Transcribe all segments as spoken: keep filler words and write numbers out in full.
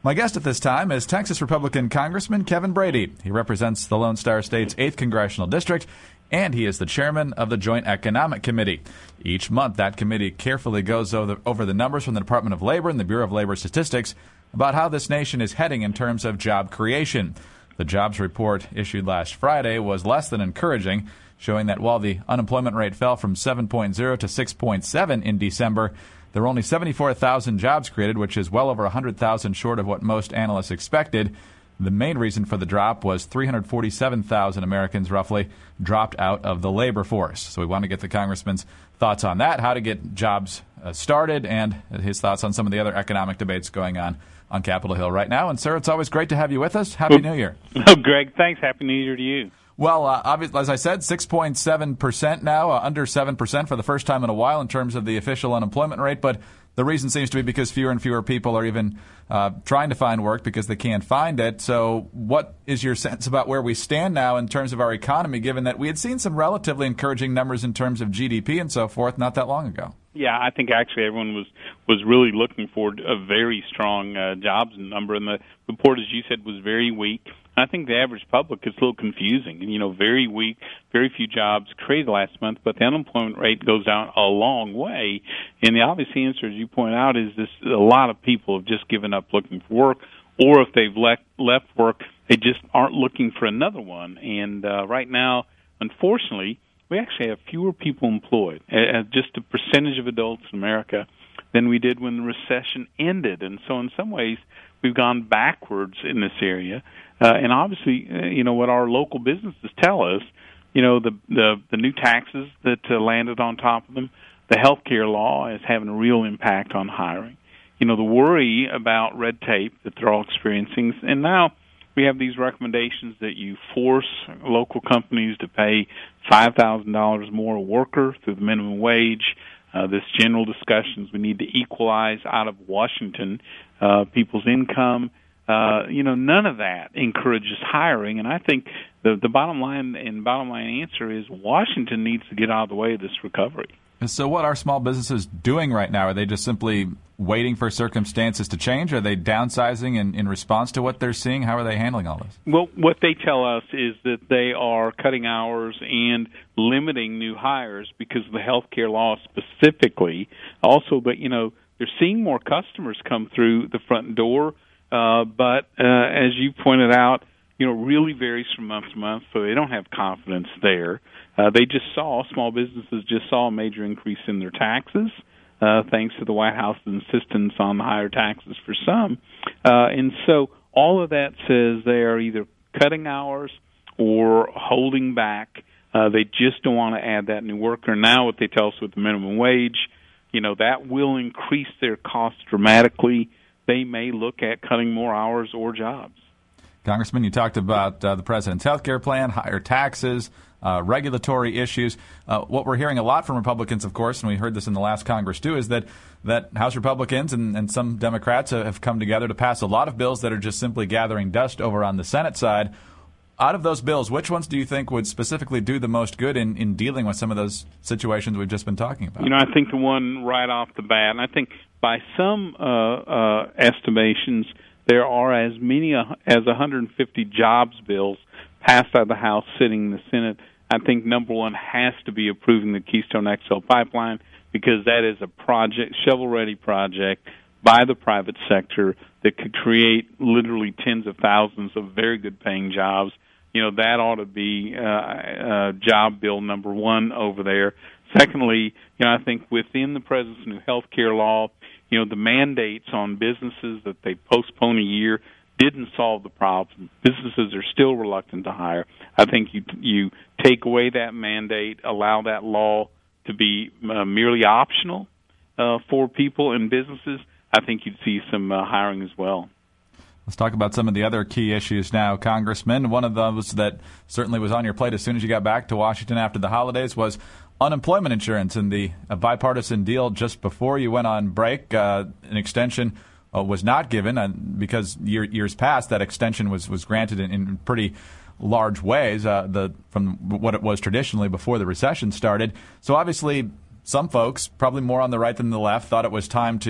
My guest at this time is Texas Republican Congressman Kevin Brady. He represents the Lone Star State's eighth Congressional District, and he is the chairman of the Joint Economic Committee. Each month, that committee carefully goes over the numbers from the Department of Labor and the Bureau of Labor Statistics about how this nation is heading in terms of job creation. The jobs report issued last Friday was less than encouraging, showing that while the unemployment rate fell from seven point oh to six point seven in December, there were only seventy-four thousand jobs created, which is well over one hundred thousand short of what most analysts expected. The main reason for the drop was three hundred forty-seven thousand Americans, roughly, dropped out of the labor force. So we want to get the congressman's thoughts on that, how to get jobs uh, started, and his thoughts on some of the other economic debates going on on Capitol Hill right now. And, sir, it's always great to have you with us. Happy New Year. Oh, Greg, thanks. Happy New Year to you. Well, uh, obviously, as I said, six point seven percent now, uh, under seven percent for the first time in a while in terms of the official unemployment rate. But the reason seems to be because fewer and fewer people are even uh, trying to find work because they can't find it. So what is your sense about where we stand now in terms of our economy, given that we had seen some relatively encouraging numbers in terms of G D P and so forth not that long ago? Yeah, I think actually everyone was, was really looking for a very strong uh, jobs number, and the report, as you said, was very weak. I think the average public is a little confusing. And, you know, very weak, very few jobs created last month, but the unemployment rate goes down a long way. And the obvious answer, as you point out, is this: a lot of people have just given up looking for work, or if they've left, left work, they just aren't looking for another one. And uh, right now, unfortunately, we actually have fewer people employed, as just a percentage of adults in America, than we did when the recession ended. And so in some ways, we've gone backwards in this area. Uh, and obviously, uh, you know, what our local businesses tell us, you know, the the, the new taxes that uh, landed on top of them, the health care law is having a real impact on hiring. You know, the worry about red tape that they're all experiencing. And now we have these recommendations that you force local companies to pay five thousand dollars more a worker through the minimum wage. Uh, this general discussions, we need to equalize out of Washington uh, people's income. Uh, you know, none of that encourages hiring, and I think the the bottom line and bottom line answer is Washington needs to get out of the way of this recovery. And so what are small businesses doing right now? Are they just simply waiting for circumstances to change? Are they downsizing in, in response to what they're seeing? How are they handling all this? Well, what they tell us is that they are cutting hours and limiting new hires because of the health care law specifically. Also, but, you know, they're seeing more customers come through the front door, uh, but uh, as you pointed out, you know, really varies from month to month, so they don't have confidence there. Uh, they just saw, small businesses just saw a major increase in their taxes, uh, thanks to the White House's insistence on the higher taxes for some. Uh, and so all of that says they are either cutting hours or holding back. Uh, they just don't want to add that new worker. Now what they tell us with the minimum wage, you know, that will increase their costs dramatically. They may look at cutting more hours or jobs. Congressman, you talked about uh, the president's health care plan, higher taxes, uh, regulatory issues. Uh, what we're hearing a lot from Republicans, of course, and we heard this in the last Congress too, is that, that House Republicans and, and some Democrats have come together to pass a lot of bills that are just simply gathering dust over on the Senate side. Out of those bills, which ones do you think would specifically do the most good in, in dealing with some of those situations we've just been talking about? You know, I think the one right off the bat, and I think by some uh, uh, estimations, there are as many as one hundred fifty jobs bills passed out of the House sitting in the Senate. I think number one has to be approving the Keystone X L pipeline because that is a project, shovel-ready project by the private sector that could create literally tens of thousands of very good-paying jobs. You know, that ought to be uh, uh, job bill number one over there. Secondly, you know, I think within the president's new health care law, you know, the mandates on businesses that they postpone a year didn't solve the problem. Businesses are still reluctant to hire. I think you you take away that mandate, allow that law to be uh, merely optional uh, for people and businesses, I think you'd see some uh, hiring as well. Let's talk about some of the other key issues now, Congressman. One of those that certainly was on your plate as soon as you got back to Washington after the holidays was unemployment insurance, and the a bipartisan deal just before you went on break. Uh, an extension uh, was not given uh, because year, years past that extension was, was granted in, in pretty large ways uh, the from what it was traditionally before the recession started. So obviously some folks, probably more on the right than the left, thought it was time to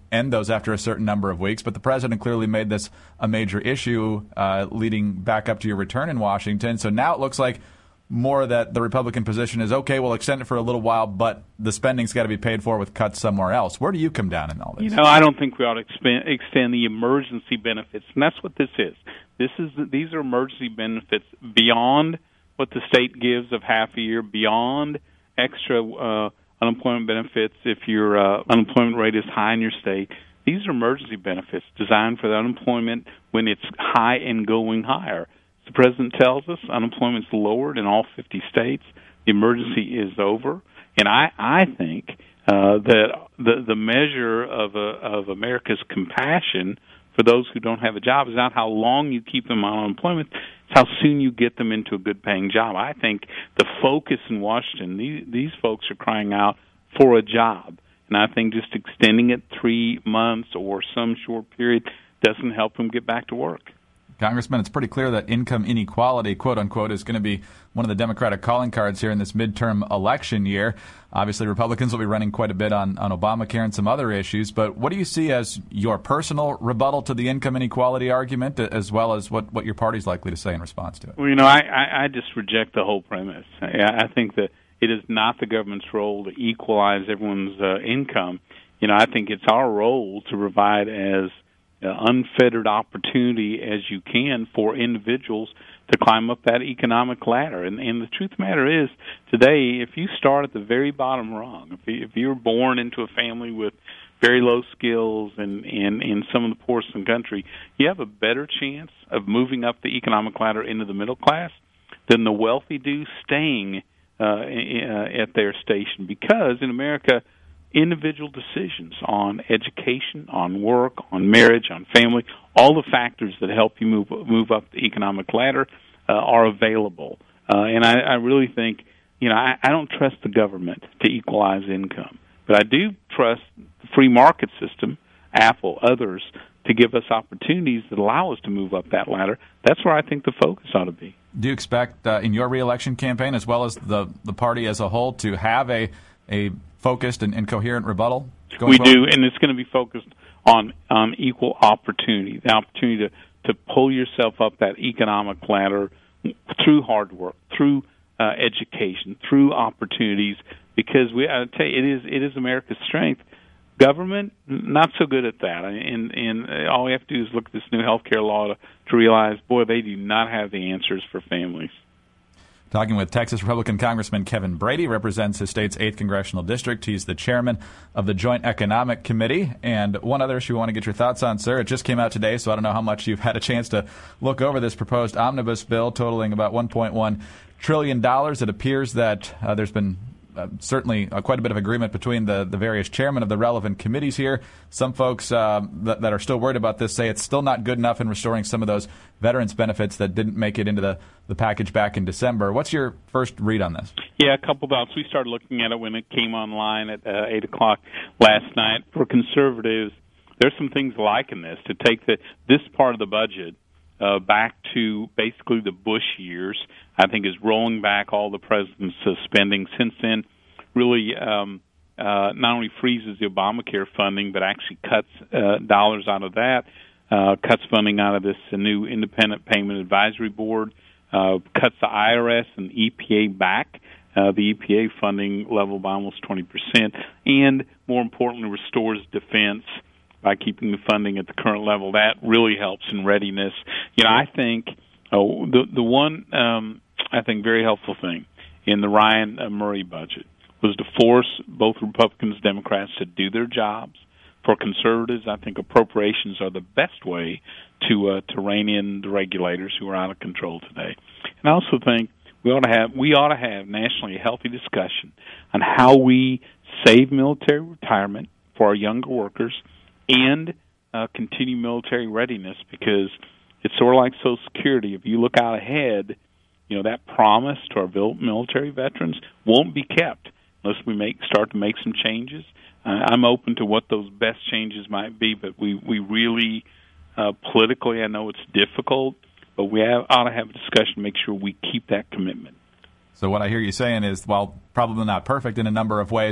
end those after a certain number of weeks. But the president clearly made this a major issue uh, leading back up to your return in Washington. So now it looks like more that the Republican position is, okay, we'll extend it for a little while, but the spending's got to be paid for with cuts somewhere else. Where do you come down in all this? You know, I don't think we ought to expand, extend the emergency benefits, and that's what this is. This is these are emergency benefits beyond what the state gives of half a year, beyond extra uh, unemployment benefits if your uh, unemployment rate is high in your state. These are emergency benefits designed for the unemployment when it's high and going higher. The president tells us unemployment's lowered in all fifty states. The emergency is over, and I, I think uh, that the the measure of a, of America's compassion for those who don't have a job is not how long you keep them on unemployment; it's how soon you get them into a good-paying job. I think the focus in Washington, these, these folks are crying out for a job, and I think just extending it three months or some short period doesn't help them get back to work. Congressman, it's pretty clear that income inequality, quote unquote, is going to be one of the Democratic calling cards here in this midterm election year. Obviously, Republicans will be running quite a bit on, on Obamacare and some other issues. But what do you see as your personal rebuttal to the income inequality argument, as well as what, what your party's likely to say in response to it? Well, you know, I, I, I just reject the whole premise. I, I think that it is not the government's role to equalize everyone's uh, income. You know, I think it's our role to provide as Uh, unfettered opportunity as you can for individuals to climb up that economic ladder. And, and the truth of the matter is, today, if you start at the very bottom rung, if, you, if you're born into a family with very low skills and in and some of the poorest in the country, you have a better chance of moving up the economic ladder into the middle class than the wealthy do staying uh, at their station. Because in America, individual decisions on education, on work, on marriage, on family, all the factors that help you move move up the economic ladder uh, are available. Uh, and I, I really think, you know, I, I don't trust the government to equalize income, but I do trust the free market system, Apple, others, to give us opportunities that allow us to move up that ladder. That's where I think the focus ought to be. Do you expect uh, in your reelection campaign, as well as the, the party as a whole, to have a a focused and, and coherent rebuttal? We forward? do, and it's going to be focused on on equal opportunity, the opportunity to, to pull yourself up that economic ladder through hard work, through uh, education, through opportunities. Because we, I tell you, it is it is America's strength. Government, not so good at that, and and all we have to do is look at this new health care law to, to realize, boy, they do not have the answers for families. Talking with Texas Republican Congressman Kevin Brady, represents his state's eighth Congressional District. He's the chairman of the Joint Economic Committee. And one other issue I want to get your thoughts on, sir. It just came out today, so I don't know how much you've had a chance to look over this proposed omnibus bill totaling about one point one trillion dollars. It appears that uh, there's been Uh, certainly uh, quite a bit of agreement between the, the various chairmen of the relevant committees here. Some folks uh, that, that are still worried about this say it's still not good enough in restoring some of those veterans' benefits that didn't make it into the, the package back in December. What's your first read on this? Yeah, a couple thoughts. We started looking at it when it came online at uh, eight o'clock last night. For conservatives, there's some things like in this to take the this part of the budget uh, back to basically the Bush years. I think is rolling back all the president's uh, spending since then, really um, uh, not only freezes the Obamacare funding, but actually cuts uh, dollars out of that, uh, cuts funding out of this uh, new Independent Payment Advisory Board, uh, cuts the I R S and E P A back, uh, the E P A funding level by almost twenty percent, and more importantly, restores defense by keeping the funding at the current level. That really helps in readiness. You know, I think oh, the the one um, I think very helpful thing in the Ryan uh, Murray budget was to force both Republicans and Democrats to do their jobs. For conservatives, I think appropriations are the best way to uh, to rein in the regulators who are out of control today. And I also think we ought to have we ought to have nationally a healthy discussion on how we save military retirement for our younger workers and uh, continue military readiness, because it's sort of like Social Security. If you look out ahead, you know, that promise to our military veterans won't be kept unless we make start to make some changes. Uh, I'm open to what those best changes might be, but we, we really, uh, politically, I know it's difficult, but we have, ought to have a discussion to make sure we keep that commitment. So what I hear you saying is, while probably not perfect in a number of ways,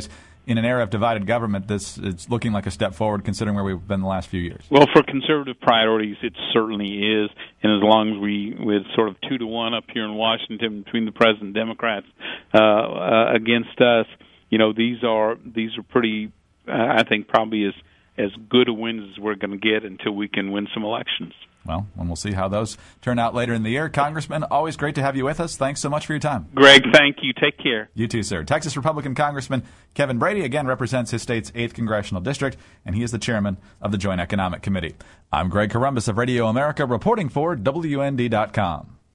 in an era of divided government, this it's looking like a step forward considering where we've been the last few years. Well, for conservative priorities, it certainly is. And as long as we, with sort of two to one up here in Washington between the president and Democrats uh, uh, against us, you know, these are these are pretty, uh, I think, probably as, as good a wins as we're going to get until we can win some elections. Well, and we'll see how those turn out later in the year. Congressman, always great to have you with us. Thanks so much for your time. Greg, thank you. Take care. You too, sir. Texas Republican Congressman Kevin Brady, again, represents his state's eighth Congressional District, and he is the chairman of the Joint Economic Committee. I'm Greg Corombos of Radio America, reporting for W N D dot com.